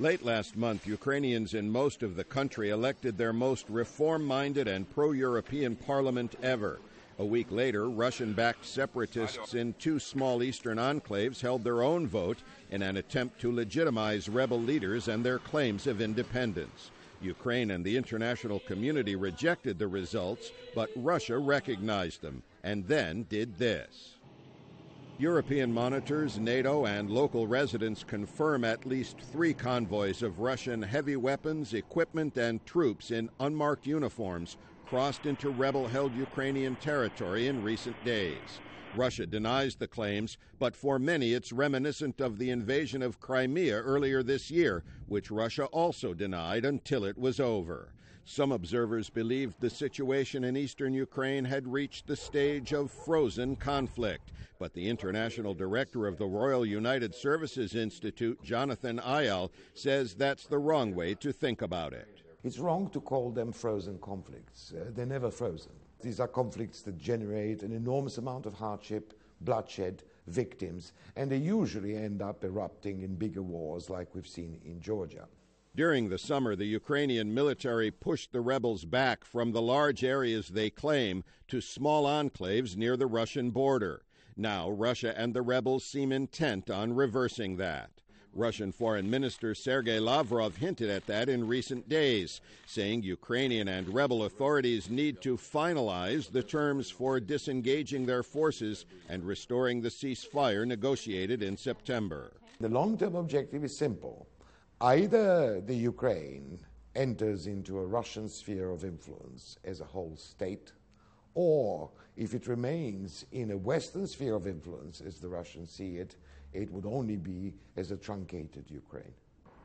Late last month, Ukrainians in most of the country elected their most reform-minded and pro-European parliament ever. A week later, Russian-backed separatists in two small eastern enclaves held their own vote in an attempt to legitimize rebel leaders and their claims of independence. Ukraine and the international community rejected the results, but Russia recognized them and then did this. European monitors, NATO, and local residents confirm at least 3 convoys of Russian heavy weapons, equipment, and troops in unmarked uniforms crossed into rebel-held Ukrainian territory in recent days. Russia denies the claims, but for many it's reminiscent of the invasion of Crimea earlier this year, which Russia also denied until it was over. Some observers believed the situation in eastern Ukraine had reached the stage of frozen conflict, but the international director of the Royal United Services Institute, Jonathan Ayal, says that's the wrong way to think about it. It's wrong to call them frozen conflicts. They're never frozen. These are conflicts that generate an enormous amount of hardship, bloodshed, victims, and they usually end up erupting in bigger wars like we've seen in Georgia. During the summer, the Ukrainian military pushed the rebels back from the large areas they claim to small enclaves near the Russian border. Now, Russia and the rebels seem intent on reversing that. Russian Foreign Minister Sergei Lavrov hinted at that in recent days, saying Ukrainian and rebel authorities need to finalize the terms for disengaging their forces and restoring the ceasefire negotiated in September. The long-term objective is simple. Either the Ukraine enters into a Russian sphere of influence as a whole state, or if it remains in a Western sphere of influence, as the Russians see it, it would only be as a truncated Ukraine.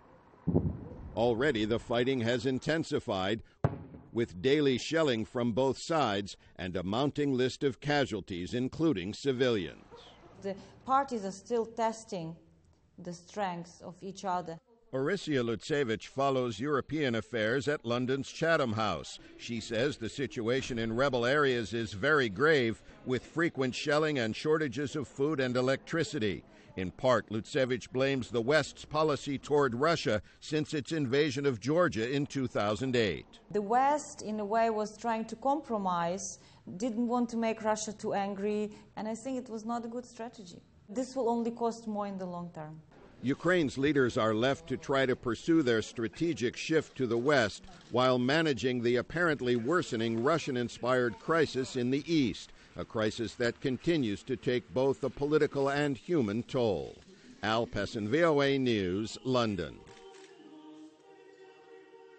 Already the fighting has intensified, with daily shelling from both sides and a mounting list of casualties, including civilians. The parties are still testing the strengths of each other. Orysia Lutsevich follows European affairs at London's Chatham House. She says the situation in rebel areas is very grave, with frequent shelling and shortages of food and electricity. In part, Lutsevich blames the West's policy toward Russia since its invasion of Georgia in 2008. The West, in a way, was trying to compromise, didn't want to make Russia too angry, and I think it was not a good strategy. This will only cost more in the long term. Ukraine's leaders are left to try to pursue their strategic shift to the West while managing the apparently worsening Russian-inspired crisis in the East, a crisis that continues to take both a political and human toll. Al Pessin, VOA News, London.